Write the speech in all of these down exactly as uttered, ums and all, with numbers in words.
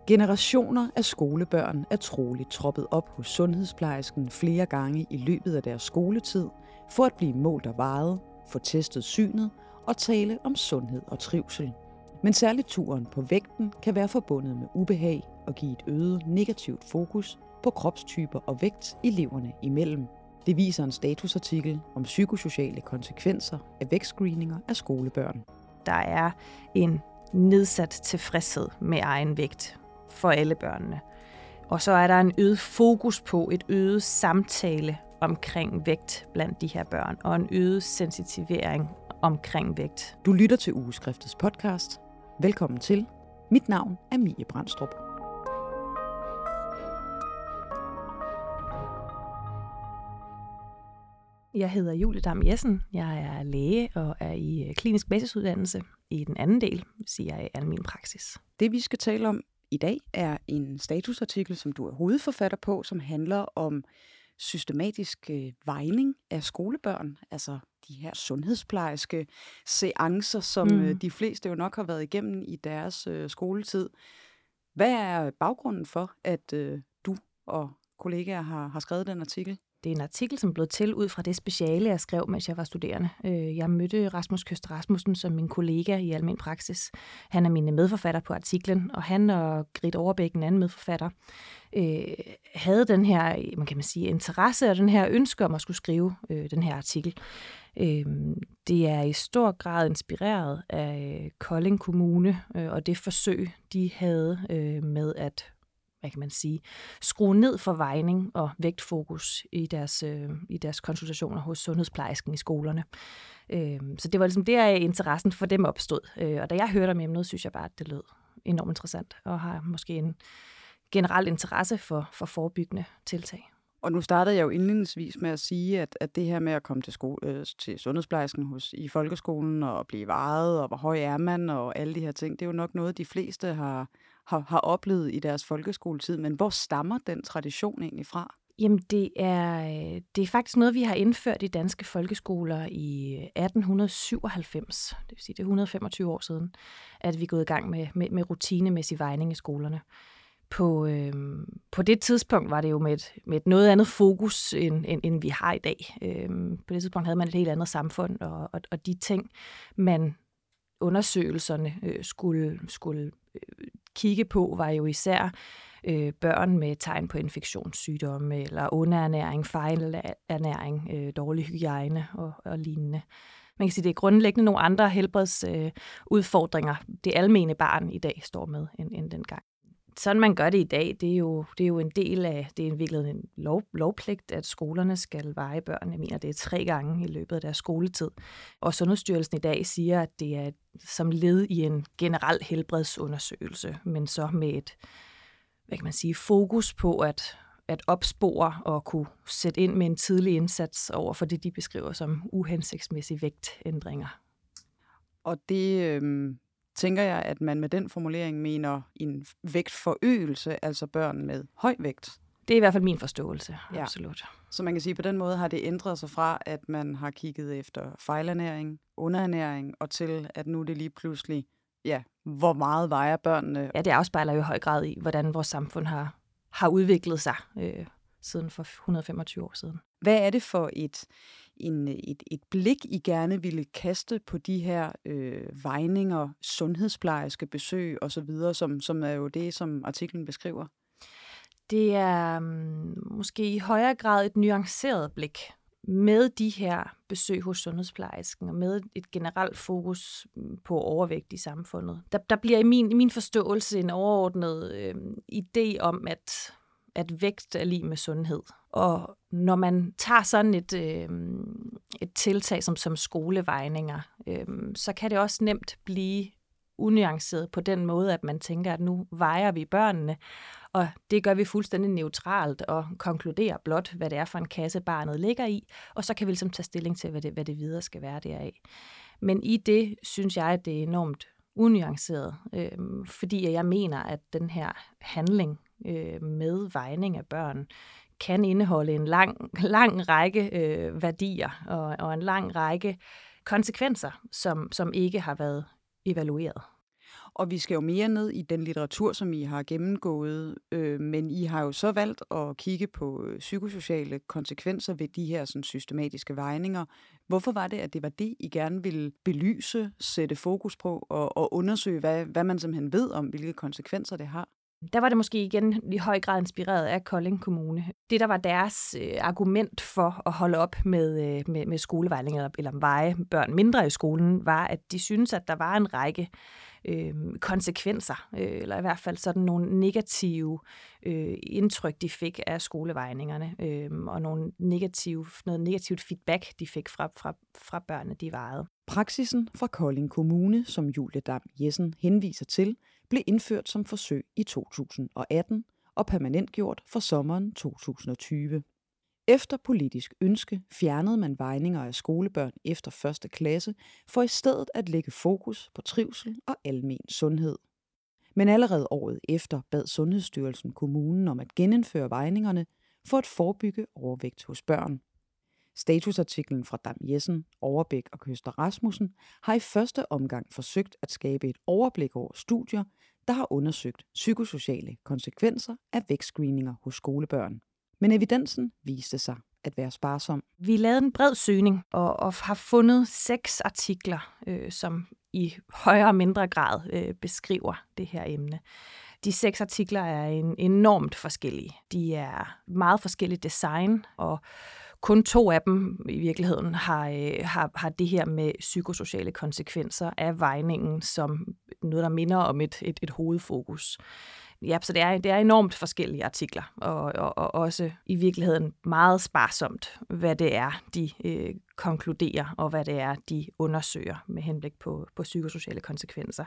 Generationer af skolebørn er troligt troppet op hos sundhedsplejersken flere gange i løbet af deres skoletid for at blive målt og vejet, få testet synet og tale om sundhed og trivsel. Men særligt turen på vægten kan være forbundet med ubehag og give et øget negativt fokus på kropstyper og vægt eleverne imellem. Det viser en statusartikel om psykosociale konsekvenser af vægtscreeninger af skolebørn. Der er en nedsat tilfredshed med egen vægt for alle børnene. Og så er der en øget fokus på et øget samtale omkring vægt blandt de her børn, og en øget sensitivering omkring vægt. Du lytter til Ugeskriftets podcast. Velkommen til. Mit navn er Mie Brandstrup. Jeg hedder Julie Dam Jessen. Jeg er læge og er i klinisk basisuddannelse i den anden del, siger jeg, af almen praksis. Det vi skal tale om i dag er en statusartikel, som du er hovedforfatter på, som handler om systematisk vejning af skolebørn, altså de her sundhedsplejerske seancer, som mm. de fleste jo nok har været igennem i deres øh, skoletid. Hvad er baggrunden for, at øh, du og kollegaer har, har skrevet den artikel? Det er en artikel, som blev til ud fra det speciale, jeg skrev, mens jeg var studerende. Jeg mødte Rasmus Køster Rasmussen som min kollega i almen praksis. Han er min medforfatter på artiklen, og han og Grit Overbæk, en anden medforfatter, havde den her, man kan man sige, interesse og den her ønske om at skulle skrive den her artikel. Det er i stor grad inspireret af Kolding Kommune og det forsøg, de havde med at hvad kan man sige, skrue ned for vejning og vægtfokus i deres, øh, i deres konsultationer hos sundhedsplejersken i skolerne. Øh, så det var ligesom der, interessen for dem opstod. Øh, og da jeg hørte om emnet, synes jeg bare, at det lød enormt interessant, og har måske en generel interesse for, for forebyggende tiltag. Og nu startede jeg jo indledningsvis med at sige, at, at det her med at komme til, skole, øh, til sundhedsplejersken hos, i folkeskolen og blive vejet, og hvor høj er man, og alle de her ting, det er jo nok noget, de fleste har, har, har oplevet i deres folkeskoletid. Men hvor stammer den tradition egentlig fra? Jamen, det er, det er faktisk noget, vi har indført i danske folkeskoler i atten syvoghalvfems. Det vil sige, det er et hundrede og femogtyve år siden, at vi er gået i gang med, med, med rutinemæssig vejning i skolerne. På, øh, på det tidspunkt var det jo med et, med et noget andet fokus, end, end, end vi har i dag. Øh, på det tidspunkt havde man et helt andet samfund, og, og, og de ting, man undersøgelserne øh, skulle, skulle øh, kigge på, var jo især øh, børn med tegn på infektionssygdomme, eller underernæring, fejlernæring, øh, dårlig hygiejne og, og lignende. Man kan sige, det er grundlæggende nogle andre helbredsudfordringer, øh, det almene barn i dag står med, end, end dengang. Sådan man gør det i dag, det er jo, det er jo en del af, det er virkelig en lov, lovpligt, at skolerne skal veje børn. Jeg mener, det er tre gange i løbet af deres skoletid. Og Sundhedsstyrelsen i dag siger, at det er som led i en generel helbredsundersøgelse, men så med et, hvad kan man sige, fokus på at, at opspore og kunne sætte ind med en tidlig indsats over for det, de beskriver som uhensigtsmæssige vægtændringer. Og det Øh... tænker jeg, at man med den formulering mener en vægtforøgelse, altså børn med høj vægt. Det er i hvert fald min forståelse, ja. Absolut. Så man kan sige, at på den måde har det ændret sig fra, at man har kigget efter fejlernæring, underernæring, og til, at nu er det lige pludselig, ja, hvor meget vejer børnene? Ja, det afspejler jo i høj grad i, hvordan vores samfund har, har udviklet sig øh, siden for et hundrede og femogtyve år siden. Hvad er det for et, en, et, et blik, I gerne ville kaste på de her øh, vejninger, sundhedsplejerske besøg osv., som, som er jo det, som artiklen beskriver? Det er um, måske i højere grad et nuanceret blik med de her besøg hos sundhedsplejersken, og med et generelt fokus på overvægt i samfundet. Der, der bliver i min, i min forståelse en overordnet øh, idé om, at at vægt er lig med sundhed. Og når man tager sådan et, øh, et tiltag som, som skolevejninger, øh, så kan det også nemt blive unuanceret på den måde, at man tænker, at nu vejer vi børnene, og det gør vi fuldstændig neutralt og konkluderer blot, hvad det er for en kasse barnet ligger i, og så kan vi ligesom tage stilling til, hvad det, hvad det videre skal være deraf. Men i det synes jeg, at det er enormt unuanceret, øh, fordi jeg mener, at den her handling øh, med vejning af børn kan indeholde en lang, lang række øh, værdier og, og en lang række konsekvenser, som, som ikke har været evalueret. Og vi skal jo mere ned i den litteratur, som I har gennemgået, øh, men I har jo så valgt at kigge på øh, psykosociale konsekvenser ved de her sådan, systematiske vejninger. Hvorfor var det, at det var det, I gerne ville belyse, sætte fokus på og, og undersøge, hvad, hvad man simpelthen ved om, hvilke konsekvenser det har? Der var det måske igen i høj grad inspireret af Kolding Kommune. Det, der var deres øh, argument for at holde op med, øh, med, med skolevejledning eller, eller veje børn mindre i skolen, var, at de syntes, at der var en række øh, konsekvenser, øh, eller i hvert fald sådan nogle negative øh, indtryk, de fik af skolevejningerne, øh, og nogle negative, noget negativt feedback, de fik fra, fra, fra børnene, de vejede. Praksisen fra Kolding Kommune, som Julie Dam Jessen henviser til, blev indført som forsøg i to tusind og atten og permanentgjort for sommeren to tusind og tyve. Efter politisk ønske fjernede man vejninger af skolebørn efter første klasse for i stedet at lægge fokus på trivsel og almen sundhed. Men allerede året efter bad Sundhedsstyrelsen kommunen om at genindføre vejningerne for at forebygge overvægt hos børn. Statusartiklen fra Dam Jessen, Overbæk og Køster Rasmussen har i første omgang forsøgt at skabe et overblik over studier, der har undersøgt psykosociale konsekvenser af vægtscreeninger hos skolebørn. Men evidensen viste sig at være sparsom. Vi lavede en bred søgning og, og har fundet seks artikler, øh, som i højere og mindre grad øh, beskriver det her emne. De seks artikler er en, enormt forskellige. De er meget forskellige design, og kun to af dem i virkeligheden har, øh, har, har det her med psykosociale konsekvenser af vejningen som noget, der minder om et, et, et hovedfokus. Ja, så det er, det er enormt forskellige artikler, og, og, og også i virkeligheden meget sparsomt, hvad det er, de øh, konkluderer, og hvad det er, de undersøger med henblik på, på psykosociale konsekvenser.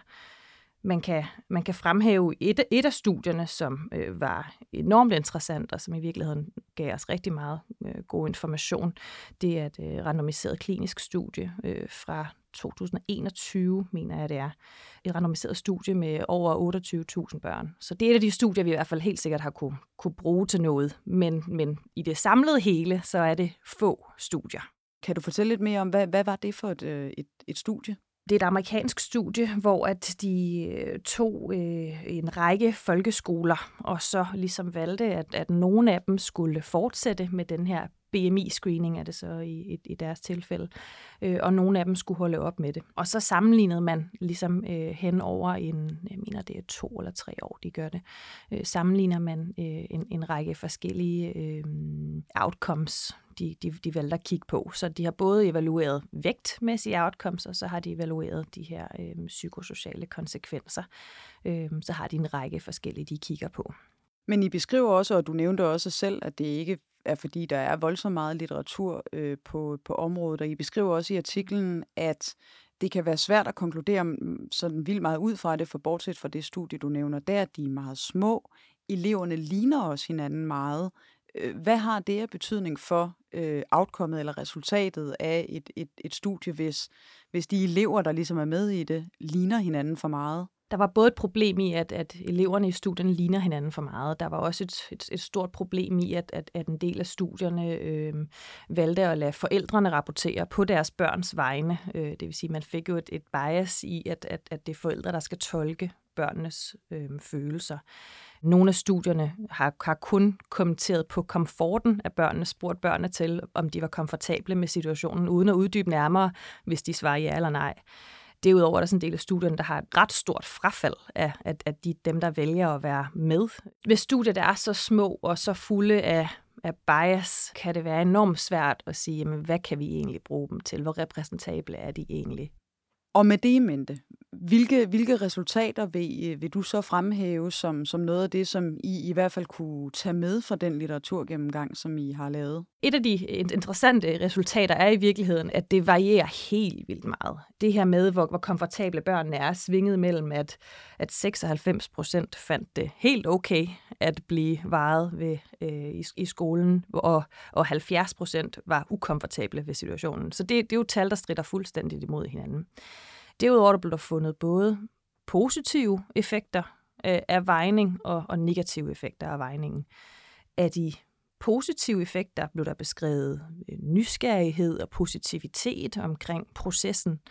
Man kan, man kan fremhæve et, et af studierne, som øh, var enormt interessant, og som i virkeligheden gav os rigtig meget øh, god information. Det er et øh, randomiseret klinisk studie øh, fra to tusind og enogtyve, mener jeg det er. Et randomiseret studie med over otteogtyve tusind børn. Så det er et af de studier, vi i hvert fald helt sikkert har kunne, kunne bruge til noget. Men, men i det samlede hele, så er det få studier. Kan du fortælle lidt mere om, hvad, hvad var det for et, et, et studie? Det er et amerikansk studie, hvor at de tog øh, en række folkeskoler, og så ligesom valgte, at, at nogle af dem skulle fortsætte med den her B M I-screening, er det så i, i, i deres tilfælde, øh, og nogle af dem skulle holde op med det. Og så sammenlignede man ligesom øh, hen over en, jeg mener det er to eller tre år, de gør det, øh, sammenligner man øh, en, en række forskellige øh, outcomes, de, de, de valgte at kigge på. Så de har både evalueret vægtmæssige outcomes, og så har de evalueret de her øh, psykosociale konsekvenser. Øh, så har de en række forskellige, de kigger på. Men I beskriver også, og du nævnte også selv, at det ikke er fordi, der er voldsomt meget litteratur øh, på, på området, og I beskriver også i artiklen, at det kan være svært at konkludere sådan vildt meget ud fra det, for bortset fra det studie, du nævner der, de er meget små. Eleverne ligner også hinanden meget. Hvad har det af betydning for øh, outcomet eller resultatet af et, et, et studie, hvis, hvis de elever, der ligesom er med i det, ligner hinanden for meget? Der var både et problem i, at, at eleverne i studierne ligner hinanden for meget. Der var også et, et, et stort problem i, at, at, at en del af studierne øh, valgte at lade forældrene rapportere på deres børns vegne. Øh, det vil sige, at man fik jo et, et bias i, at, at, at det er forældre, der skal tolke børnenes øh, følelser. Nogle af studierne har, har kun kommenteret på komforten af børnene, spurgt børnene til, om de var komfortable med situationen, uden at uddybe nærmere, hvis de svarer ja eller nej. Derudover er der sådan en del af studierne, der har et ret stort frafald af, af, af de, dem, der vælger at være med. Hvis studiet er så små og så fulde af, af bias, kan det være enormt svært at sige, jamen, hvad kan vi egentlig bruge dem til? Hvor repræsentable er de egentlig? Og med det i mente, hvilke, hvilke resultater vil, vil du så fremhæve som, som noget af det, som I i hvert fald kunne tage med fra den litteraturgennemgang, som I har lavet? Et af de interessante resultater er i virkeligheden, at det varierer helt vildt meget. Det her med, hvor, hvor komfortable børnene er, svinget mellem, at, at seksoghalvfems procent fandt det helt okay at blive varet ved, øh, i, i skolen, og, og halvfjerds procent var ukomfortable ved situationen. Så det, det er jo tal, der stritter fuldstændigt imod hinanden. Derudover blev der fundet både positive effekter af vejning og, og negative effekter af vejningen. Af de positive effekter blev der beskrevet nysgerrighed og positivitet omkring processen.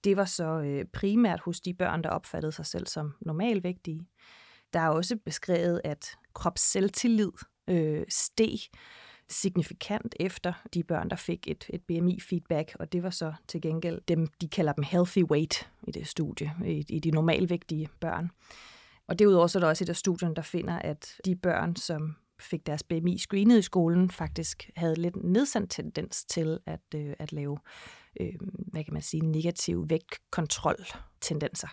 det var så øh, primært hos de børn, der opfattede sig selv som normalvægtige. Der er også beskrevet, at kropsselvtillid øh, steg signifikant efter de børn, der fik et, et B M I-feedback, og det var så til gengæld dem, de kalder dem healthy weight i det studie, i, i de normalvægtige børn. Og derudover så er der også et af studierne, der finder, at de børn, som fik deres B M I screenet i skolen, faktisk havde lidt nedsat tendens til at, øh, at lave, øh, hvad kan man sige, negative vægtkontrol-tendenser.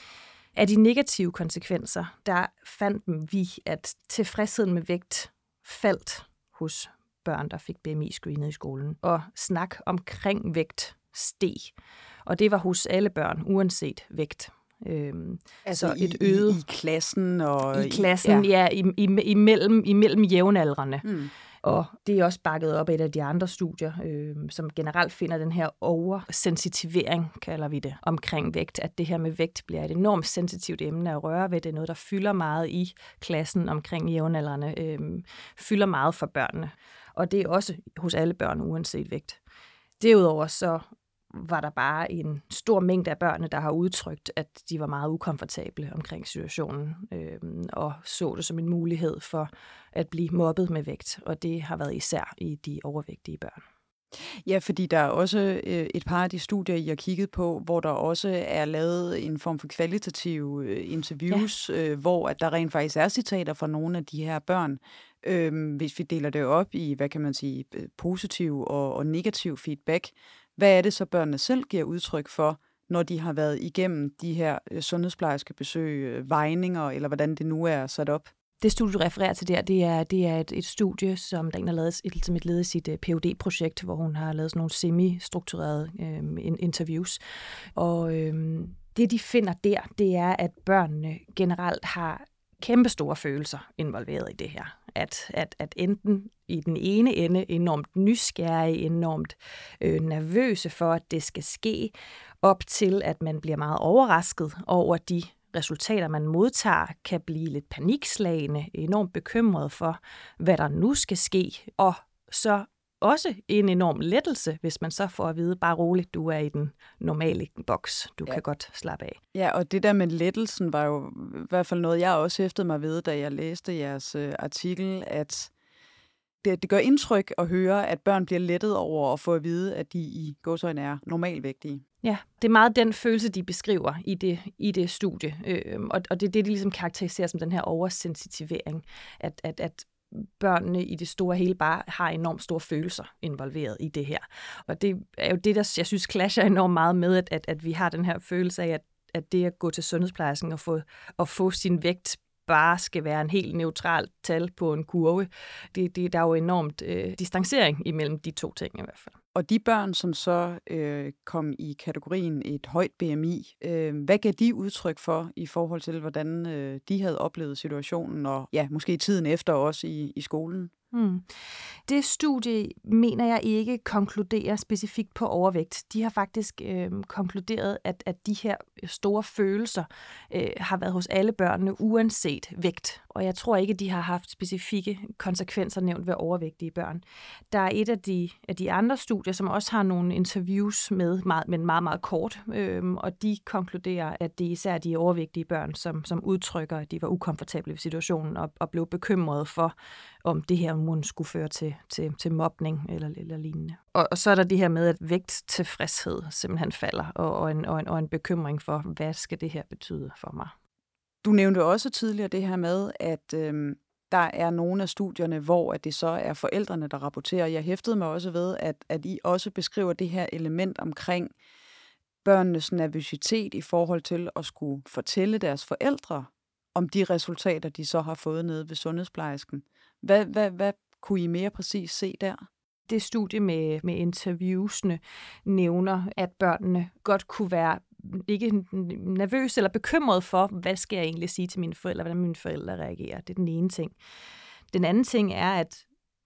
Af de negative konsekvenser, der fandt vi, at tilfredsheden med vægt faldt hos børn, der fik B M I screenet i skolen, og snak omkring vægt steg. Og det var hos alle børn, uanset vægt. Øhm, altså så i, et øget, i, i klassen? Og I klassen, i, ja, ja i, i, imellem, imellem jævnaldrende. Mm. Og det er også bakket op af et af de andre studier, øh, som generelt finder den her oversensitivering, kalder vi det, omkring vægt. At det her med vægt bliver et enormt sensitivt emne at røre ved. Det er noget, der fylder meget i klassen omkring jævnaldrende, øh, fylder meget for børnene. Og det er også hos alle børn, uanset vægt. Derudover så var der bare en stor mængde af børnene, der har udtrykt, at de var meget ukomfortable omkring situationen, øh, og så det som en mulighed for at blive mobbet med vægt, og det har været især i de overvægtige børn. Ja, fordi der er også øh, et par af de studier, I har kigget på, hvor der også er lavet en form for kvalitative øh, interviews, ja. øh, hvor at der rent faktisk er citater fra nogle af de her børn. Øh, hvis vi deler det op i, hvad kan man sige, positiv og, og negativ feedback, hvad er det så børnene selv giver udtryk for, når de har været igennem de her øh, sundhedsplejerske besøg, øh, vejninger, eller hvordan det nu er sat op? Det studie, du refererer til der, det er, det er et, et studie, som der en har lavet et, som et led i sit uh, P H D-projekt, hvor hun har lavet sådan nogle semi-strukturerede øh, interviews. Og øh, det, de finder der, det er, at børnene generelt har kæmpestore følelser involveret i det her. At, at, at enten i den ene ende enormt nysgerrige, enormt øh, nervøse for, at det skal ske, op til, at man bliver meget overrasket over de resultater, man modtager, kan blive lidt panikslagende, enormt bekymret for, hvad der nu skal ske, og så også en enorm lettelse, hvis man så får at vide, bare roligt, du er i den normale boks, du ja. kan godt slappe af. Ja, og det der med lettelsen var jo i hvert fald noget, jeg også hæftede mig ved, da jeg læste jeres øh, artikel, at det, det gør indtryk at høre, at børn bliver lettet over at få at vide, at de i gåseøjne er normalvægtige. Ja, det er meget den følelse, de beskriver i det, i det studie, øh, og, og det er det, de ligesom karakteriserer som den her oversensitivering, at, at, at børnene i det store hele bare har enormt store følelser involveret i det her. Og det er jo det, der jeg synes clasher enormt meget med, at, at, at vi har den her følelse af, at, at det at gå til sundhedsplejersken og få, og få sin vægt bare skal være en helt neutral tal på en kurve. Det, det, der er jo enormt øh, distancering imellem de to ting i hvert fald. Og de børn, som så øh, kom i kategorien et højt B M I, øh, hvad gav de udtryk for i forhold til, hvordan øh, de havde oplevet situationen, og ja, måske tiden efter også i, i skolen? Hmm. Det studie mener jeg ikke konkluderer specifikt på overvægt. De har faktisk øh, konkluderet, at, at de her store følelser øh, har været hos alle børnene uanset vægt. Og jeg tror ikke, de har haft specifikke konsekvenser nævnt ved overvægtige børn. Der er et af de, af de andre studier, som også har nogle interviews med, meget, men meget, meget kort. Øh, og de konkluderer, at det især de overvægtige børn, som, som udtrykker, at de var ukomfortable ved situationen og, og blev bekymrede for, om det her mun skulle føre til, til, til mobning eller, eller lignende. Og, og så er der det her med, at vægttilfredshed simpelthen falder, og, og, en, og, en, og en bekymring for, hvad skal det her betyde for mig. Du nævnte også tidligere det her med, at øhm, der er nogle af studierne, hvor at det så er forældrene, der rapporterer. Jeg hæftede mig også ved, at, at I også beskriver det her element omkring børnenes nervøsitet i forhold til at skulle fortælle deres forældre om de resultater, de så har fået nede ved sundhedsplejersken. Hvad, hvad, hvad kunne I mere præcis se der? Det studie med, med interviewsene nævner, at børnene godt kunne være ikke nervøse eller bekymrede for, hvad skal jeg egentlig sige til mine forældre, hvordan mine forældre reagerer. Det er den ene ting. Den anden ting er, at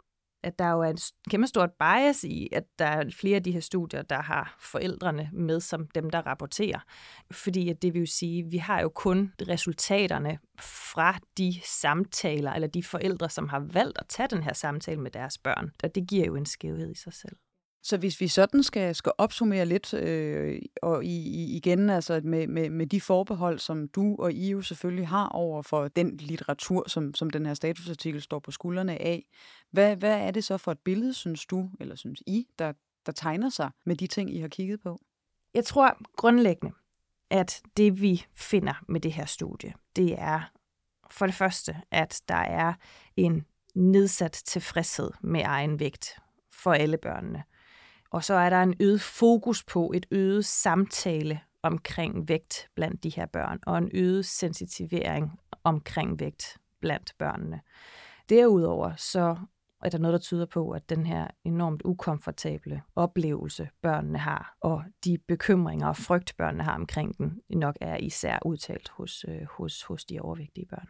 at der jo er en kæmpe stort bias i, at der er flere af de her studier, der har forældrene med som dem, der rapporterer. Fordi at det vil jo sige, at vi har jo kun resultaterne fra de samtaler, eller de forældre, som har valgt at tage den her samtale med deres børn. Og det giver jo en skævhed i sig selv. Så hvis vi sådan skal, skal opsummere lidt, øh, og i, i, igen altså med, med, med de forbehold, som du og I jo selvfølgelig har over for den litteratur, som, som den her statusartikel står på skuldrene af, hvad, hvad er det så for et billede, synes du, eller synes I, der, der tegner sig med de ting, I har kigget på? Jeg tror grundlæggende, at det vi finder med det her studie, det er for det første, at der er en nedsat tilfredshed med egen vægt for alle børnene. Og så er der en øget fokus på et øget samtale omkring vægt blandt de her børn, og en øget sensitivering omkring vægt blandt børnene. Derudover så er der noget, der tyder på, at den her enormt ukomfortable oplevelse, børnene har, og de bekymringer og frygt, børnene har omkring den, nok er især udtalt hos, øh, hos, hos de overvægtige børn.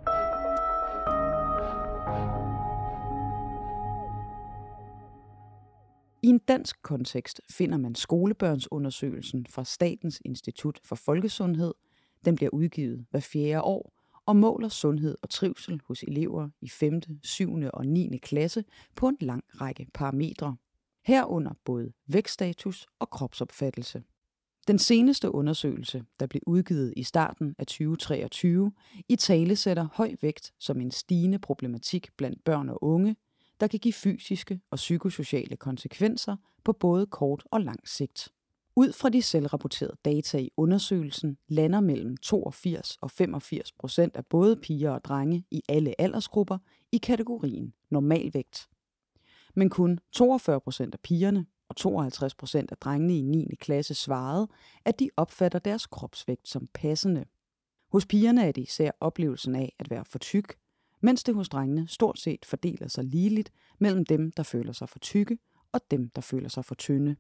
I en dansk kontekst finder man skolebørnsundersøgelsen fra Statens Institut for Folkesundhed. Den bliver udgivet hver fjerde år og måler sundhed og trivsel hos elever i femte, syvende og niende klasse på en lang række parametre. Herunder både vægtstatus og kropsopfattelse. Den seneste undersøgelse, der blev udgivet i starten af tyve treogtyve, italesætter høj vægt som en stigende problematik blandt børn og unge, der kan give fysiske og psykosociale konsekvenser på både kort og lang sigt. Ud fra de selvrapporterede data i undersøgelsen lander mellem toogfirs og femogfirs procent af både piger og drenge i alle aldersgrupper i kategorien normalvægt. Men kun toogfyrre procent af pigerne og tooghalvtreds procent af drengene i niende klasse svarede, at de opfatter deres kropsvægt som passende. Hos pigerne er det især oplevelsen af at være for tyk, mens det hos drengene stort set fordeler sig ligeligt mellem dem, der føler sig for tykke, og dem, der føler sig for tynde.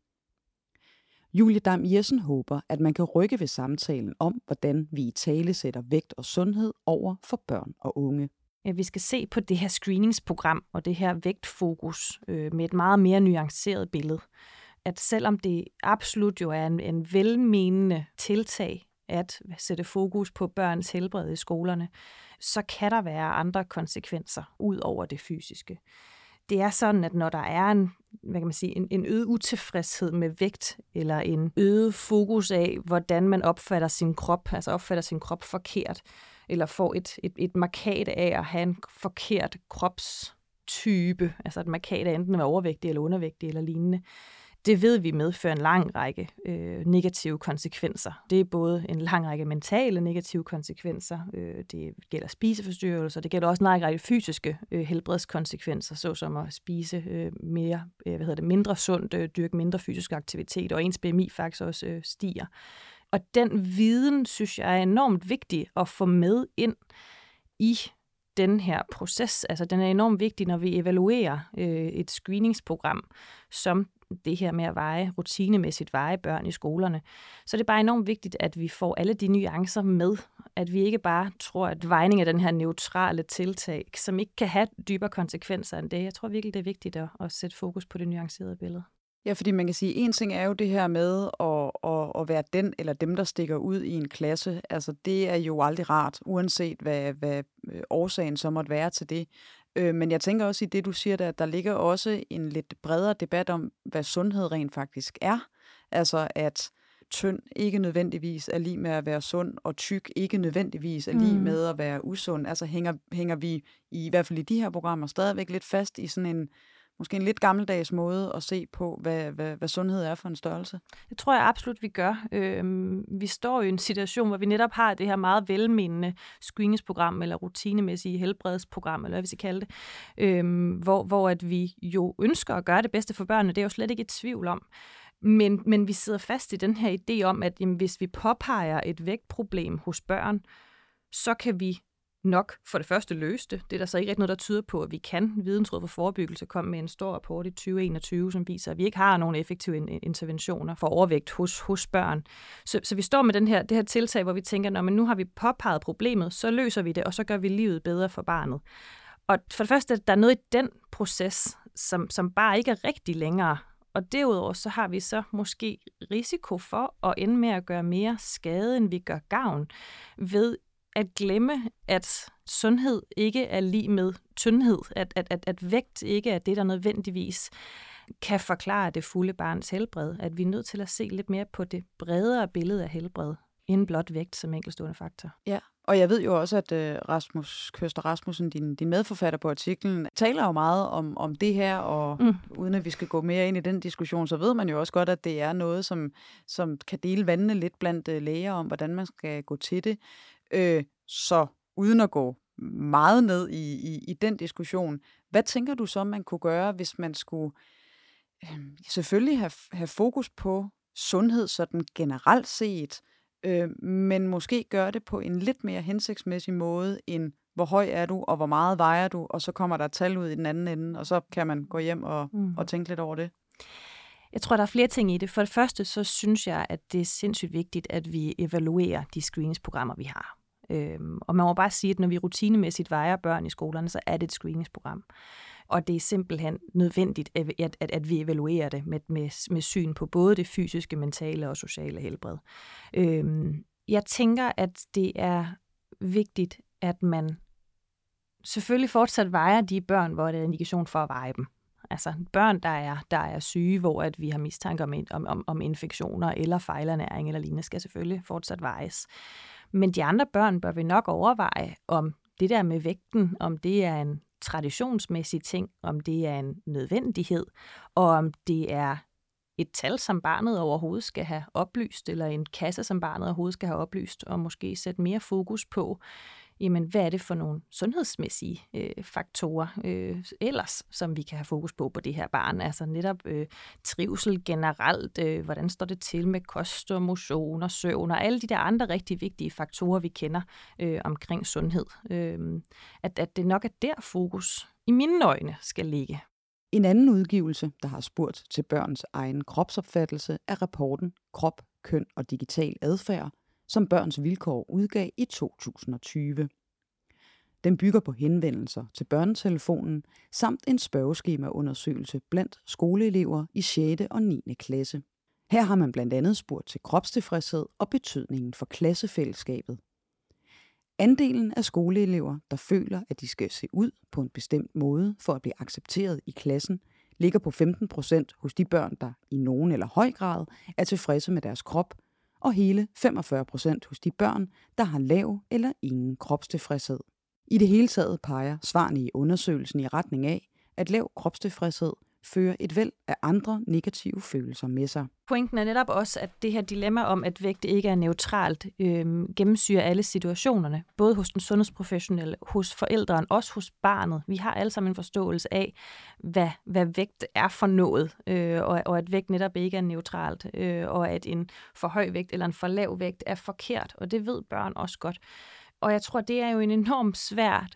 Julie Dam Jessen håber, at man kan rykke ved samtalen om, hvordan vi italesætter vægt og sundhed over for børn og unge. Ja, vi skal se på det her screeningsprogram og det her vægtfokus øh, med et meget mere nuanceret billede. At selvom det absolut jo er en, en velmenende tiltag at sætte fokus på børns helbred i skolerne, så kan der være andre konsekvenser ud over det fysiske. Det er sådan, at når der er en, hvad kan man sige, en, en øget utilfredshed med vægt, eller en øget fokus af, hvordan man opfatter sin krop, altså opfatter sin krop forkert, eller får et, et, et markat af at have en forkert kropstype, altså et markat af enten at være overvægtig eller undervægtig eller lignende, det ved vi medfører en lang række øh, negative konsekvenser. Det er både en lang række mentale negative konsekvenser, øh, det gælder spiseforstyrrelser, det gælder også en lang række fysiske øh, helbredskonsekvenser, såsom at spise øh, mere, øh, hvad hedder det, mindre sundt, øh, dyrke mindre fysisk aktivitet, og ens B M I faktisk også øh, stiger. Og den viden, synes jeg, er enormt vigtig at få med ind i den her proces. Altså, den er enormt vigtig, når vi evaluerer øh, et screeningsprogram, som det her med at veje, rutinemæssigt veje børn i skolerne. Så det er bare enormt vigtigt, at vi får alle de nuancer med, at vi ikke bare tror, at vejning af den her neutrale tiltag, som ikke kan have dybere konsekvenser end det. Jeg tror virkelig, det er vigtigt at, at sætte fokus på det nuancerede billede. Ja, fordi man kan sige, en ting er jo det her med at, at, at være den eller dem, der stikker ud i en klasse. Altså, det er jo aldrig rart, uanset hvad, hvad årsagen så måtte være til det. Men jeg tænker også i det, du siger, der, der ligger også en lidt bredere debat om, hvad sundhed rent faktisk er. Altså, at tynd ikke nødvendigvis er lige med at være sund, og tyk ikke nødvendigvis er lige med at være usund. Altså, hænger, hænger vi i, i hvert fald i de her programmer stadigvæk lidt fast i sådan en måske en lidt gammeldags måde at se på, hvad, hvad, hvad sundhed er for en størrelse? Det tror jeg absolut, vi gør. Øhm, vi står i en situation, hvor vi netop har det her meget velmenende screeningsprogram, eller rutinemæssige helbredsprogram, eller hvad vi skal kalde det, øhm, hvor, hvor at vi jo ønsker at gøre det bedste for børnene. Det er jo slet ikke et tvivl om. Men, men vi sidder fast i den her idé om, at jamen, hvis vi påpeger et vægtproblem hos børn, så kan vi nok for det første løse det. Det er der så ikke rigtig noget, der tyder på, at vi kan. Vidensråd for Forebyggelse kom med en stor rapport i tyve enogtyve, som viser, at vi ikke har nogen effektive interventioner for overvægt hos, hos børn. Så, så vi står med den her, det her tiltag, hvor vi tænker, at nu har vi påpeget problemet, så løser vi det, og så gør vi livet bedre for barnet. Og for det første, der er noget i den proces, som, som bare ikke er rigtig længere. Og derudover så har vi så måske risiko for at ende med at gøre mere skade, end vi gør gavn, ved at glemme, at sundhed ikke er lig med tyndhed, at, at, at, at vægt ikke er det, der nødvendigvis kan forklare det fulde barns helbred, at vi er nødt til at se lidt mere på det bredere billede af helbred, end blot vægt som enkeltstående faktor. Ja, og jeg ved jo også, at Rasmus Køster Rasmussen, din, din medforfatter på artiklen, taler jo meget om, om det her, og mm. uden at vi skal gå mere ind i den diskussion, så ved man jo også godt, at det er noget, som, som kan dele vandene lidt blandt læger om, hvordan man skal gå til det. Øh, så uden at gå meget ned i, i, i den diskussion, hvad tænker du så, man kunne gøre, hvis man skulle øh, selvfølgelig have, have fokus på sundhed sådan generelt set, øh, men måske gøre det på en lidt mere hensigtsmæssig måde, end hvor høj er du, og hvor meget vejer du, og så kommer der et tal ud i den anden ende, og så kan man gå hjem og, mm. og tænke lidt over det. Jeg tror, der er flere ting i det. For det første, så synes jeg, at det er sindssygt vigtigt, at vi evaluerer de screeningsprogrammer, vi har. Øhm, og man må bare sige, at når vi rutinemæssigt vejer børn i skolerne, så er det et screeningsprogram. Og det er simpelthen nødvendigt, at, at, at vi evaluerer det med, med, med syn på både det fysiske, mentale og sociale helbred. Øhm, jeg tænker, at det er vigtigt, at man selvfølgelig fortsat vejer de børn, hvor der er indikation for at veje dem. Altså børn, der er, der er syge, hvor at vi har mistanke om, om, om infektioner eller fejlernæring eller lignende, skal selvfølgelig fortsat vejes. Men de andre børn bør vi nok overveje, om det der med vægten, om det er en traditionsmæssig ting, om det er en nødvendighed, og om det er et tal, som barnet overhovedet skal have oplyst, eller en kasse, som barnet overhovedet skal have oplyst, og måske sætte mere fokus på, jamen, hvad er det for nogle sundhedsmæssige øh, faktorer øh, ellers, som vi kan have fokus på på det her barn? Altså netop øh, trivsel generelt, øh, hvordan står det til med kost og motion og søvn, og alle de der andre rigtig vigtige faktorer, vi kender øh, omkring sundhed. Øh, at, at det nok er der fokus, i mine øjne, skal ligge. En anden udgivelse, der har spurgt til børns egen kropsopfattelse, er rapporten Krop, Køn og Digital Adfærd, som Børns Vilkår udgav i to tusind og tyve. Den bygger på henvendelser til børnetelefonen samt en spørgeskemaundersøgelse blandt skoleelever i sjette og niende klasse. Her har man blandt andet spurgt til kropstilfredshed og betydningen for klassefællesskabet. Andelen af skoleelever, der føler, at de skal se ud på en bestemt måde for at blive accepteret i klassen, ligger på femten procent hos de børn, der i nogen eller høj grad er tilfredse med deres krop, og hele femogfyrre procent hos de børn, der har lav eller ingen kropstilfredshed. I det hele taget peger svarene i undersøgelsen i retning af, at lav kropstilfredshed fører et væld af andre negative følelser med sig. Pointen er netop også, at det her dilemma om, at vægt ikke er neutralt, øh, gennemsyrer alle situationerne. Både hos den sundhedsprofessionelle, hos forældrene, også hos barnet. Vi har alle sammen en forståelse af, hvad, hvad vægt er for noget, øh, og, og at vægt netop ikke er neutralt, øh, og at en for høj vægt eller en for lav vægt er forkert, og det ved børn også godt. Og jeg tror, det er jo en enormt svært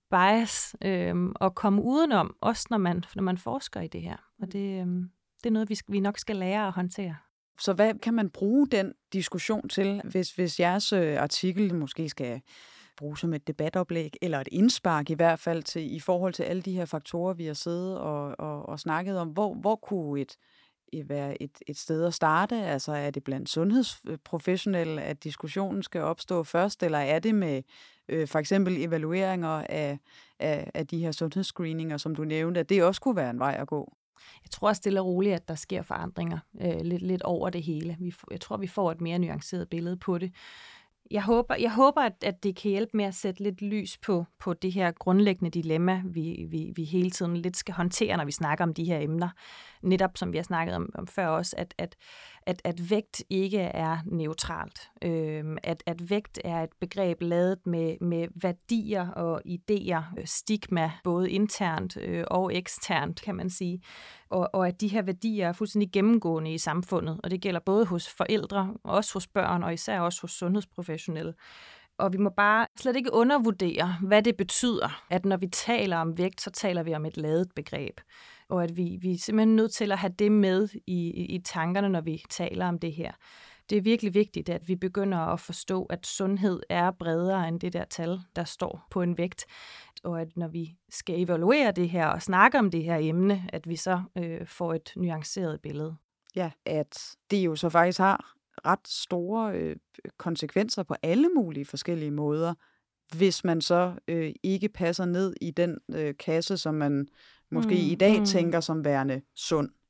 bias øh, at komme udenom, også når man, når man forsker i det her. Og det, øh, det er noget, vi, vi nok skal lære at håndtere. Så hvad kan man bruge den diskussion til, hvis, hvis jeres artikel måske skal bruges som et debatoplæg, eller et indspark i hvert fald til, i forhold til alle de her faktorer, vi har siddet og, og, og snakket om? Hvor, hvor kunne et, et være et, et sted at starte? Altså er det blandt sundhedsprofessionelle, at diskussionen skal opstå først, eller er det med øh, for eksempel evalueringer af, af, af de her sundhedsscreeninger, som du nævnte, at det også kunne være en vej at gå? Jeg tror stille og roligt, at der sker forandringer øh, lidt, lidt over det hele. Vi, jeg tror, vi får et mere nuanceret billede på det. Jeg håber, jeg håber at, at det kan hjælpe med at sætte lidt lys på, på det her grundlæggende dilemma, vi, vi, vi hele tiden lidt skal håndtere, når vi snakker om de her emner. Netop som vi har snakket om, om før også, at, at, at, at vægt ikke er neutralt. Øhm, at, at vægt er et begreb ladet med, med værdier og idéer, stigma, både internt øh, og eksternt, kan man sige. Og, og at de her værdier er fuldstændig gennemgående i samfundet, og det gælder både hos forældre, også hos børn, og især også hos sundhedsprofessionelle. Og vi må bare slet ikke undervurdere, hvad det betyder, at når vi taler om vægt, så taler vi om et ladet begreb. Og at vi, vi er simpelthen nødt til at have det med i, i tankerne, når vi taler om det her. Det er virkelig vigtigt, at vi begynder at forstå, at sundhed er bredere end det der tal, der står på en vægt. Og at når vi skal evaluere det her og snakke om det her emne, at vi så øh, får et nuanceret billede. Ja, at det jo så faktisk har ret store øh, konsekvenser på alle mulige forskellige måder, hvis man så øh, ikke passer ned i den øh, kasse, som man måske mm, i dag mm. tænker som værende sund.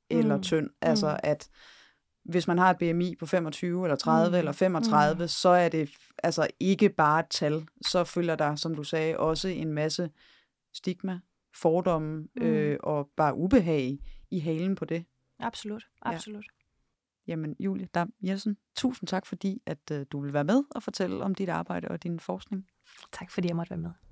eller Mm. tynd. Altså Mm. at hvis man har et B M I på femogtyve eller tredive Mm. eller femogtredive, Mm. så er det altså ikke bare et tal. Så følger der, som du sagde, også en masse stigma, fordomme Mm. øh, og bare ubehag i halen på det. Absolut, absolut. Ja. Jamen, Julie Dam Jensen, tusind tak, fordi at øh, du vil være med og fortælle om dit arbejde og din forskning. Tak fordi jeg måtte være med.